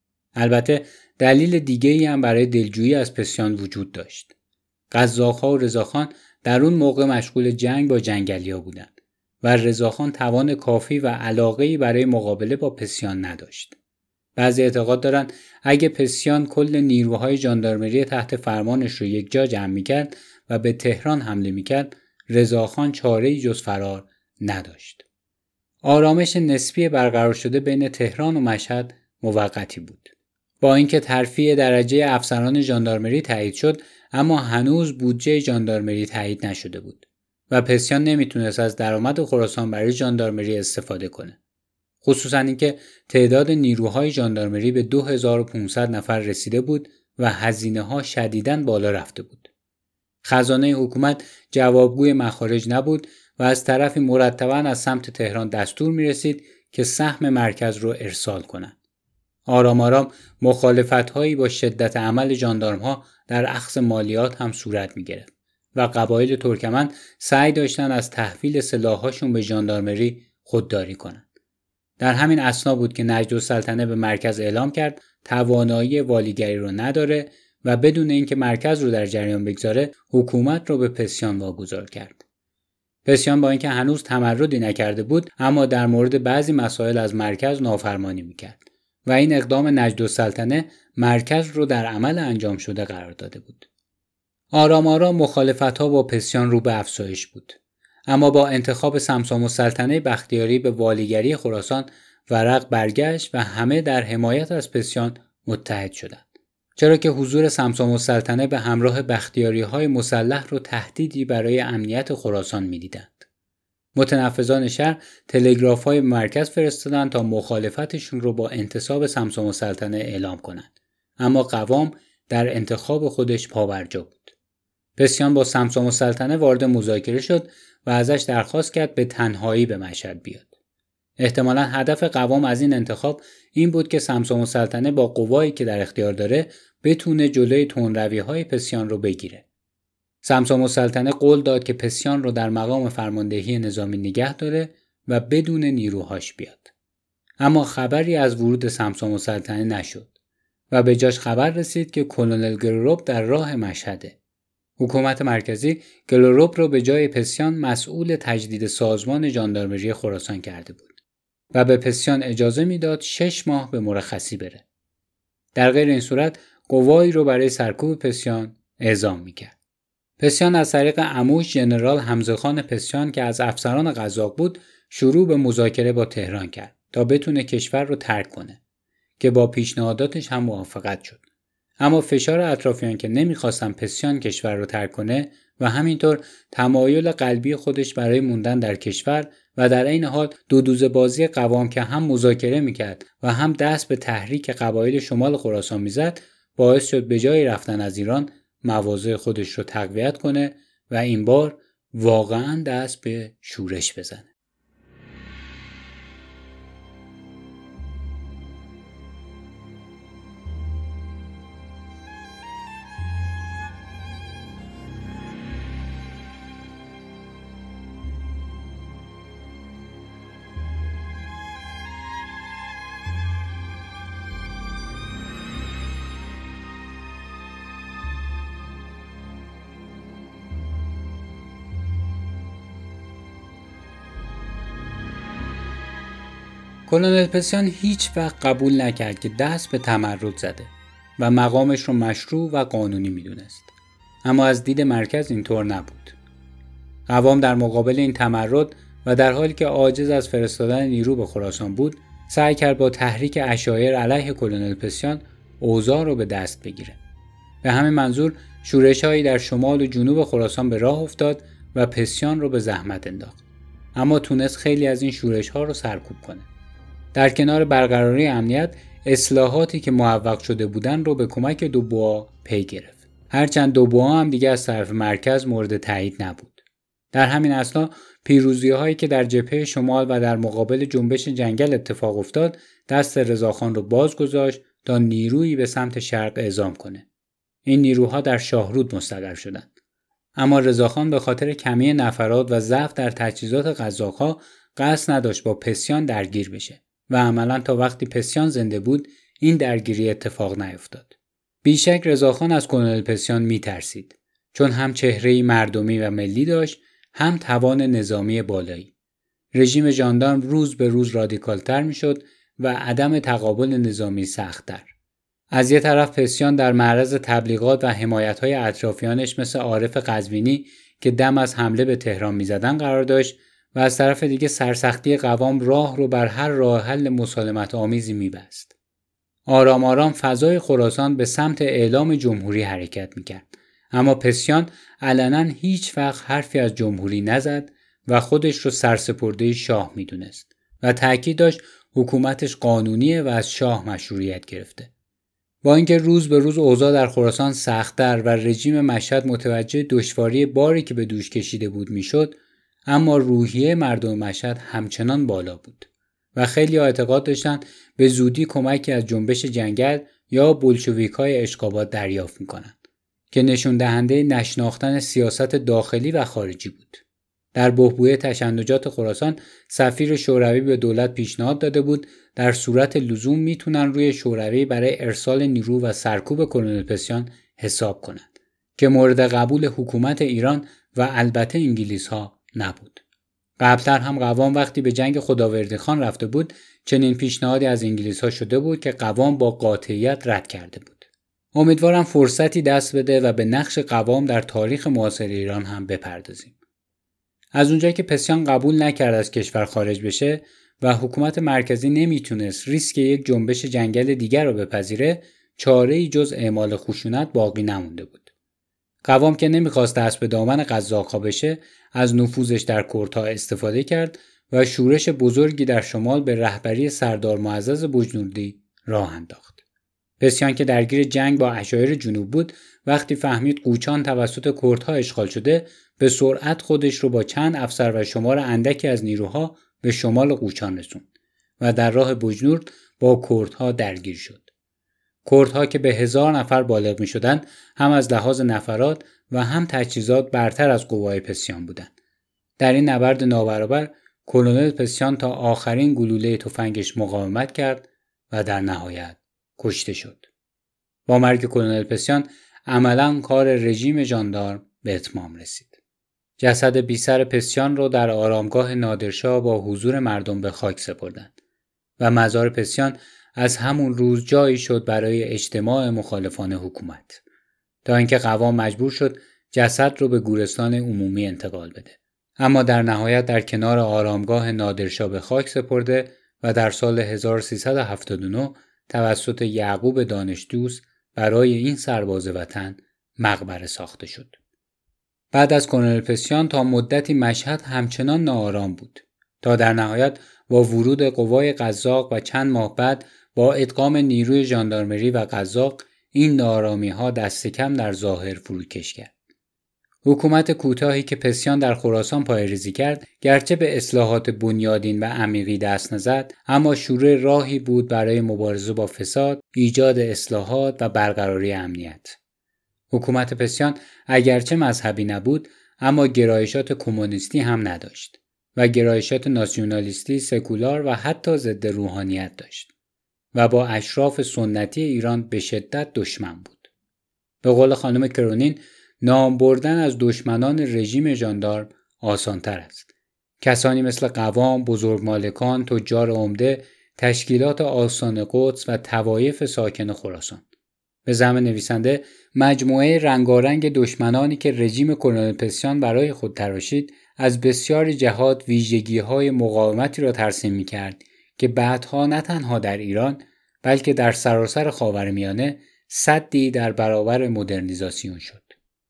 البته دلیل دیگه‌ای هم برای دلجویی از پسیان وجود داشت. قزاق‌ها و رضاخان در اون موقع مشغول جنگ با جنگلی‌ها بودند و رضاخان توان کافی و علاقه‌ای برای مقابله با پسیان نداشت. بعضی اعتقاد دارن اگه پسیان کل نیروهای ژاندارمری تحت فرمانش رو یک جا جمع می‌کرد و به تهران حمله می‌کرد، رضاخان چاره‌ای جز فرار نداشت. آرامش نسبی برقرار شده بین تهران و مشهد موقتی بود. با اینکه ترفیع درجه افسران ژاندارمری تایید شد، اما هنوز بودجه ژاندارمری تایید نشده بود و پسیان نمیتونست از درآمد خراسان برای ژاندارمری استفاده کنه. خصوصا اینکه تعداد نیروهای ژاندارمری به دو هزار و پانصد نفر رسیده بود و هزینه‌ها شدیداً بالا رفته بود. خزانه حکومت جوابگوی مخارج نبود و از طرفی مرتباً از سمت تهران دستور می‌رسید که سهم مرکز رو ارسال کنند. آرام آرام مخالفت‌هایی با شدت عمل ژاندارم‌ها در اخذ مالیات هم صورت می‌گرفت و قبایل ترکمن سعی داشتن از تحویل سلاح‌هاشون به ژاندارمری خودداری کنند. در همین اثنا بود که نجدالسلطنه به مرکز اعلام کرد توانایی والیگری رو نداره و بدون اینکه مرکز رو در جریان بگذاره حکومت رو به پسیان واگذار کرد. پسیان با اینکه هنوز تمردی نکرده بود، اما در مورد بعضی مسائل از مرکز نافرمانی میکرد و این اقدام نجدالسلطنه مرکز رو در عمل انجام شده قرار داده بود. آرام آرام مخالفت‌ها با پسیان رو به افزایش بود. اما با انتخاب سمسام السلطنه بختیاری به والیگری خراسان، ورق برگشت و همه در حمایت از پسیان متحد شدند. چرا که حضور سمسام السلطنه به همراه بختیاری‌های مسلح رو تهدیدی برای امنیت خراسان می‌دیدند. متنفذان شهر تلگراف‌های مرکز فرستادند تا مخالفتشون رو با انتصاب سمسام السلطنه اعلام کنند. اما قوام در انتخاب خودش پابرجا بود. پسیان با سمسام السلطنه وارد مذاکره شد و ازش درخواست کرد به تنهایی به مشهد بیاد. احتمالاً هدف قوام از این انتخاب این بود که سمسام السلطنه با قوایی که در اختیار داره بتونه جلوی تندروی‌های پسیان رو بگیره. سمسام السلطنه قول داد که پسیان رو در مقام فرماندهی نظامی نگه داره و بدون نیروهاش بیاد. اما خبری از ورود سمسام السلطنه نشد و به جاش خبر رسید که کلونل گلروب در راه مشهده. حکومت مرکزی گلروب رو به جای پسیان مسئول تجدید سازمان ژاندارمری خراسان کرده بود و به پسیان اجازه میداد شش ماه به مرخصی بره. در غیر این صورت قوایی رو برای سرکوب پسیان اعزام میکرد. پسیان از طریق عموش ژنرال حمزه خان پسیان که از افسران قزاق بود شروع به مذاکره با تهران کرد تا بتونه کشور رو ترک کنه که با پیشنهاداتش هم موافقت شد. اما فشار اطرافیان که نمیخواستن پسیان کشور رو ترک کنه و همینطور تمایل قلبی خودش برای موندن در کشور و در عین حال دو دوزه بازی قوام که هم مذاکره میکرد و هم دست به تحریک قبایل شمال خراسان میزد باعث شد به جای رفتن از ایران مواضع خودش رو تقویت کنه و این بار واقعا دست به شورش بزنه. کلونل پسیان هیچ وقت قبول نکرد که دست به تمرد زده و مقامش رو مشروع و قانونی میدونست. اما از دید مرکز اینطور نبود. قوام در مقابل این تمرد و در حالی که عاجز از فرستادن نیرو به خراسان بود، سعی کرد با تحریک عشایر علیه کلونل پسیان اوضاع رو به دست بگیره. به همین منظور شورش‌هایی در شمال و جنوب خراسان به راه افتاد و پسیان رو به زحمت انداخت. اما تونست خیلی از این شورش‌ها رو سرکوب کنه. در کنار برقراری امنیت، اصلاحاتی که موفق شده بودن رو به کمک دوبوآ پی گرفت. هرچند دوبوآ هم دیگه از طرف مرکز مورد تایید نبود. در همین اثنا پیروزی‌هایی که در جبهه شمال و در مقابل جنبش جنگل اتفاق افتاد، دست رضاخان رو باز گذاشت تا نیرویی به سمت شرق اعزام کنه. این نیروها در شاهرود مستقر شدند. اما رضاخان به خاطر کمی نفرات و ضعف در تجهیزات قزاق‌ها قصد نداشت با پسیان درگیر بشه. و عملاً تا وقتی پسیان زنده بود این درگیری اتفاق نیفتاد. بیشک رضاخان از کلونل پسیان میترسید، چون هم چهره‌ای مردمی و ملی داشت، هم توان نظامی بالایی. رژیم ژاندارم روز به روز رادیکالتر میشد و عدم تقابل نظامی سخت‌تر. از یک طرف پسیان در معرض تبلیغات و حمایت‌های اطرافیانش مثل عارف قزوینی که دم از حمله به تهران می‌زدن قرار داشت و از طرف دیگه سرسختی قوام راه رو بر هر راه حل مسالمت آمیزی می‌بست. آرام آرام فضای خراسان به سمت اعلام جمهوری حرکت می‌کرد، اما پسیان علنا هیچ وقت حرفی از جمهوری نزد و خودش رو سرسپرده شاه می‌دونست و تأکید داشت حکومتش قانونیه و از شاه مشروعیت گرفته. با اینکه روز به روز اوضاع در خراسان سخت‌تر و رژیم مشهد متوجه دشواری باری که به دوش کشیده بود میشد، اما روحیه مردم مشهد همچنان بالا بود و خیلی اعتقاد داشتند به زودی کمکی از جنبش جنگل یا بولشویک‌های اشقابات دریافت می‌کنند که نشون دهنده نشناختن سیاست داخلی و خارجی بود. در بحبوحه تشنجات خراسان سفیر شوروی به دولت پیشنهاد داده بود در صورت لزوم میتونن روی شوروی برای ارسال نیرو و سرکوب کلونل پسیان حساب کنند که مورد قبول حکومت ایران و البته انگلیس‌ها نبود. قبلتر هم قوام وقتی به جنگ خداوردی خان رفته بود چنین پیشنهادی از انگلیس‌ها شده بود که قوام با قاطعیت رد کرده بود. امیدوارم فرصتی دست بده و به نقش قوام در تاریخ معاصر ایران هم بپردازیم. از اونجایی که پسیان قبول نکرد از کشور خارج بشه و حکومت مرکزی نمیتونست ریسک یک جنبش جنگل دیگر رو بپذیره، چاره‌ای جز اعمال خشونت باقی نمونده بود. قوام که نمیخواست دست به دامن قزاق‌ها بشه، از نفوذش در کردها استفاده کرد و شورش بزرگی در شمال به رهبری سردار معزز بجنوردی راه انداخت. پسیان که درگیر جنگ با عشایر جنوب بود، وقتی فهمید قوچان توسط کردها اشغال شده، به سرعت خودش رو با چند افسر و شمار اندکی از نیروها به شمال قوچان رسوند و در راه بجنورد با کردها درگیر شد. کردها که به هزار نفر بالغ می شدند، هم از لحاظ نفرات و هم تجهیزات برتر از قوای پسیان بودند. در این نبرد نابرابر کلونل پسیان تا آخرین گلوله تفنگش مقاومت کرد و در نهایت کشته شد. با مرگ کلونل پسیان عملاً کار رژیم ژاندارم به اتمام رسید. جسد بی سر پسیان رو در آرامگاه نادرشاه با حضور مردم به خاک سپردند و مزار پسیان از همون روز جایی شد برای اجتماع مخالفان حکومت، تا اینکه قوام مجبور شد جسد رو به گورستان عمومی انتقال بده. اما در نهایت در کنار آرامگاه نادرشاه به خاک سپرده و در سال هزار و سیصد و هفتاد و نه توسط یعقوب دانشدوست برای این سرباز وطن مقبره ساخته شد. بعد از کلونل پسیان تا مدتی مشهد همچنان ناآرام بود تا در نهایت با ورود قوای قزاق و چند ماه بعد با ادغام نیروی ژاندارمری و قزاق این ناآرامی‌ها دست کم در ظاهر فروکش کرد. حکومت کوتاهی که پسیان در خراسان پایه‌ریزی کرد گرچه به اصلاحات بنیادین و عمیقی دست نزد، اما شروع راهی بود برای مبارزه با فساد، ایجاد اصلاحات و برقراری امنیت. حکومت پسیان اگرچه مذهبی نبود، اما گرایشات کمونیستی هم نداشت و گرایشات ناسیونالیستی، سکولار و حتی ضد روحانیت داشت و با اشراف سنتی ایران به شدت دشمن بود. به قول خانم کرونین، نام بردن از دشمنان رژیم ژاندارم آسان‌تر است. کسانی مثل قوام، بزرگمالکان، تجار عمده، تشکیلات آستان قدس و طوایف ساکن خراسان. به زعم نویسنده، مجموعه رنگارنگ دشمنانی که رژیم کلونل پسیان برای خود تراشید، از بسیاری جهات ویژگی‌های مقاومتی را ترسیم می‌کرد که بعدها نه تنها در ایران، بلکه در سراسر خاورمیانه سدی در برابر مدرنیزاسیون شد.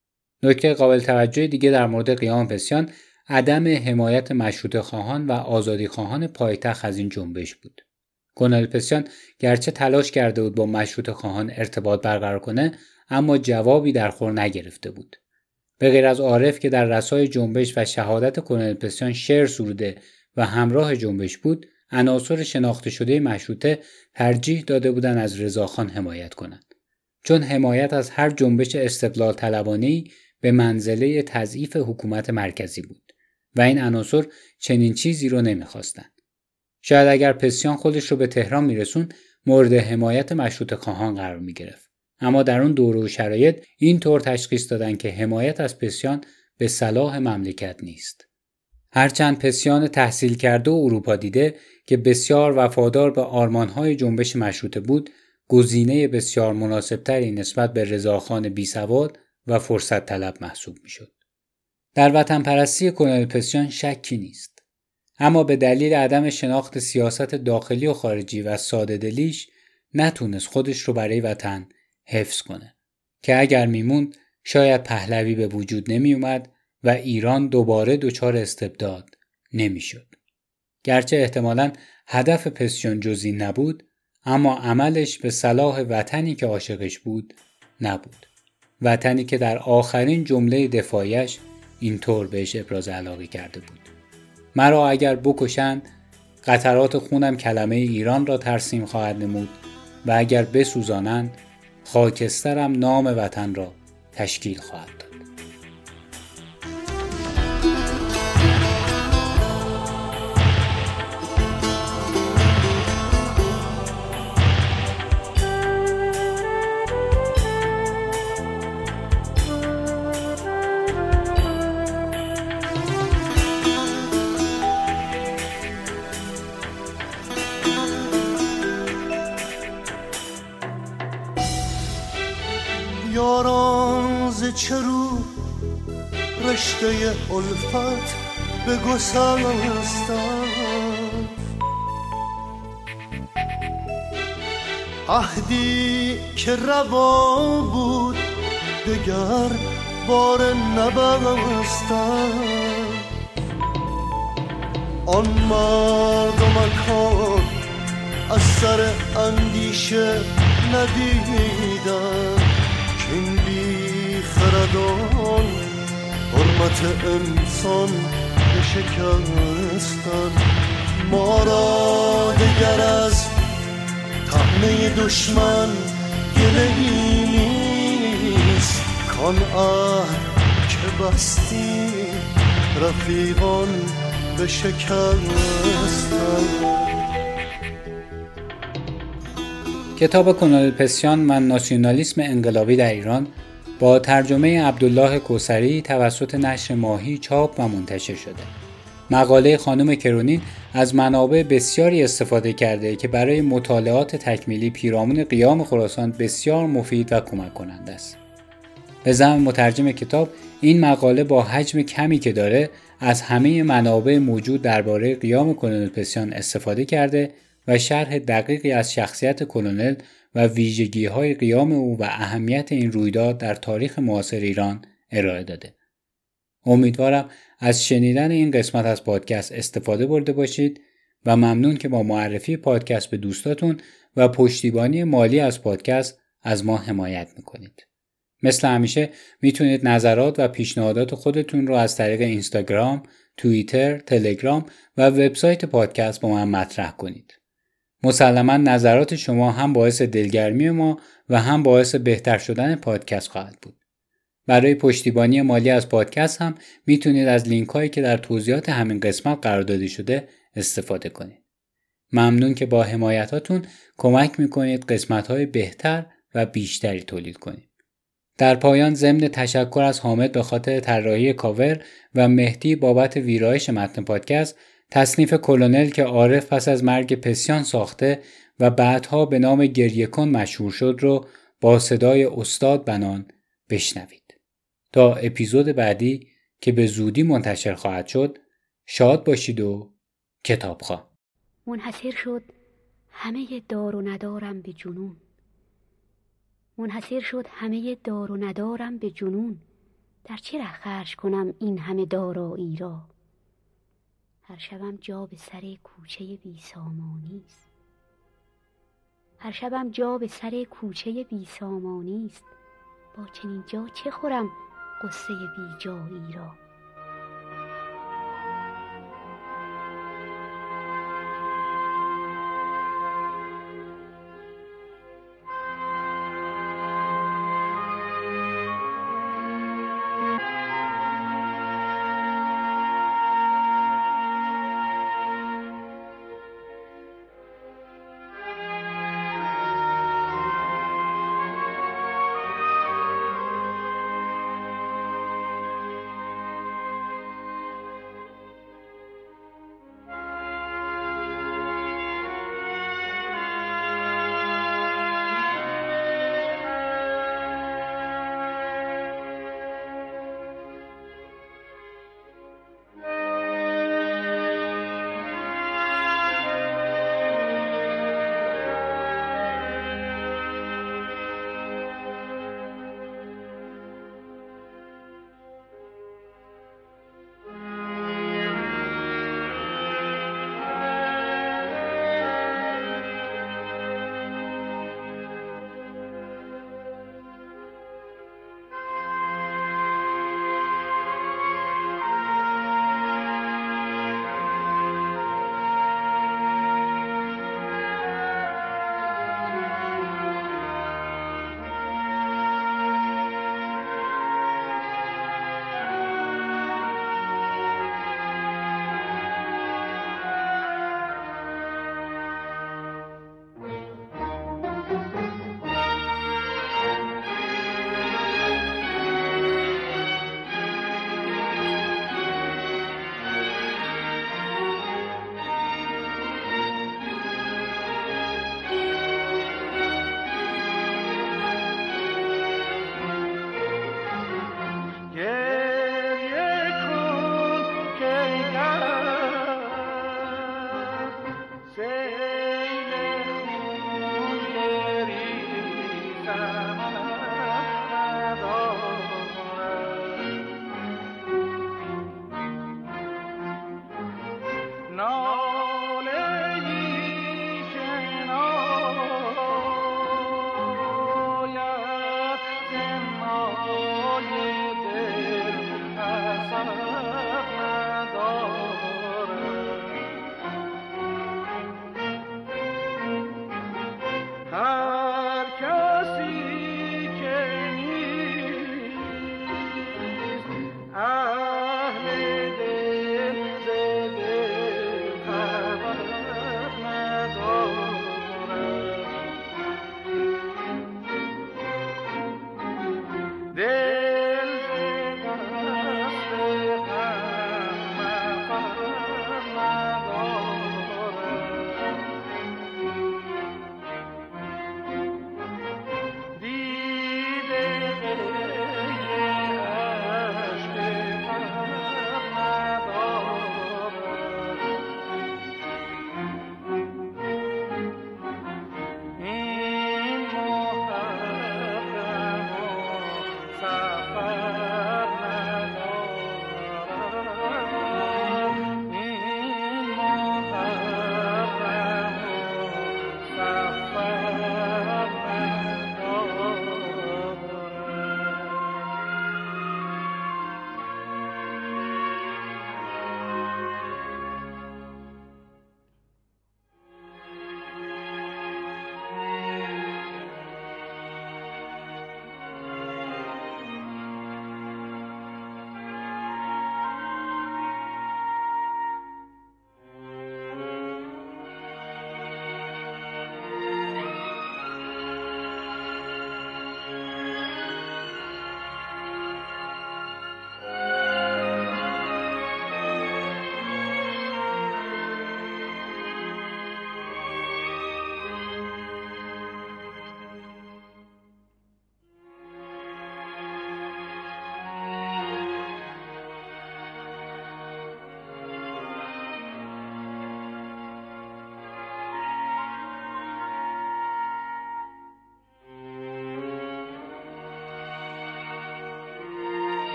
نکته قابل توجه دیگه در مورد قیام پسیان عدم حمایت مشروطه خواهان و آزادی خواهان پایتخت از این جنبش بود. کلونل پسیان گرچه تلاش کرده بود با مشروطه خواهان ارتباط برقرار کنه، اما جوابی در خور نگرفته بود. به غیر از عارف که در رسای جنبش و شهادت کلونل پسیان شعر سروده و همراه جنبش بود، عناصر شناخته شده مشروطه ترجیح داده بودند از رضاخان حمایت کنند، چون حمایت از هر جنبش استقلال طلبانه‌ای به منزله تضعیف حکومت مرکزی بود و این عناصر چنین چیزی رو نمیخواستند. شاید اگر پسیان خودش رو به تهران میرسون مورد حمایت مشروطه خواهان قرار میگرفت، اما در اون دوره و شرایط این طور تشخیص دادن که حمایت از پسیان به صلاح مملکت نیست. هرچند پسیان تحصیل کرده و اروپا دیده که بسیار وفادار به آرمانهای جنبش مشروطه بود، گزینه بسیار مناسبتری نسبت به رضاخان بیسواد و فرصت طلب محسوب میشد. در وطن پرستی کلونل پسیان شکی نیست، اما به دلیل عدم شناخت سیاست داخلی و خارجی و ساده دلیش نتونست خودش رو برای وطن حفظ کنه که اگر میموند شاید پهلوی به وجود نمی اومد و ایران دوباره دچار استبداد نمیشد. گرچه احتمالاً هدف پسیان جزئی نبود، اما عملش به صلاح وطنی که عاشقش بود نبود. وطنی که در آخرین جمله دفاعیش اینطور بهش ابراز علاقه کرده بود: مرا اگر بکشند قطرات خونم کلمه ایران را ترسیم خواهد نمود و اگر بسوزانند خاکسترم نام وطن را تشکیل خواهد داد. یاران ز چرو رشته الفت به گسستن، عهدی که روا بود دگر بار نبستن. آن مرد و مکان از سر اندیشه ندیدن، این بی خردان حرمت انسان بشکستن. ما را دگر از طعنه دشمن گله‌ای نیست، کان عهد که بستی رفیقان بشکستن. کتاب کلونل پسیان و ناسیونالیسم انقلابی در ایران با ترجمه عبدالله کوثری توسط نشر ماهی چاپ و منتشر شده. مقاله خانم کرونین از منابع بسیاری استفاده کرده که برای مطالعات تکمیلی پیرامون قیام خراسان بسیار مفید و کمک کننده است. به زعم مترجم کتاب، این مقاله با حجم کمی که داره از همه منابع موجود درباره قیام کلونل پسیان استفاده کرده و شرح دقیقی از شخصیت کلونل و ویژگی‌های قیام او و اهمیت این رویداد در تاریخ معاصر ایران ارائه داده. امیدوارم از شنیدن این قسمت از پادکست استفاده برده باشید و ممنون که با معرفی پادکست به دوستاتون و پشتیبانی مالی از پادکست از ما حمایت میکنید. مثل همیشه میتونید نظرات و پیشنهادات خودتون رو از طریق اینستاگرام، توییتر، تلگرام و وبسایت پادکست با من مطرح کنید. مسلماً نظرات شما هم باعث دلگرمی ما و هم باعث بهتر شدن پادکست خواهد بود. برای پشتیبانی مالی از پادکست هم میتونید از لینک هایی که در توضیحات همین قسمت قرار داده شده استفاده کنید. ممنون که با حمایتاتون کمک میکنید قسمت های بهتر و بیشتری تولید کنید. در پایان ضمن تشکر از حامد به خاطر طراحی کاور و مهدی بابت ویرایش متن پادکست، تصنیف کلونل که عارف پس از مرگ پسیان ساخته و بعدها به نام گریه کن مشهور شد رو با صدای استاد بنان بشنوید. تا اپیزود بعدی که به زودی منتشر خواهد شد، شاد باشید و کتابخواه. منحصر شد همه دار و ندارم به جنون، منحصر شد همه دار و ندارم به جنون. در چه ره خرج کنم این همه دارایی را؟ هر شبم جا به سر کوچه بی سامانی است، هر شبم جا به سر کوچه بی سامانی است. با چنین جا چه خورم قصه بی جایی را؟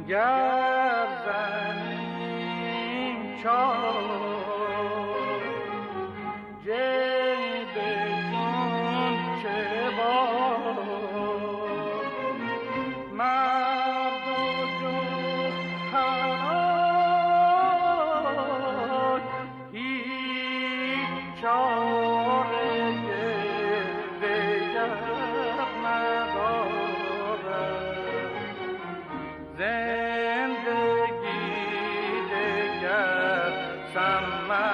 گر زمین چار جیب جون چه بار مرد و جز تنان هیچ چاره دیگر ندارد زندگی دیگر سمر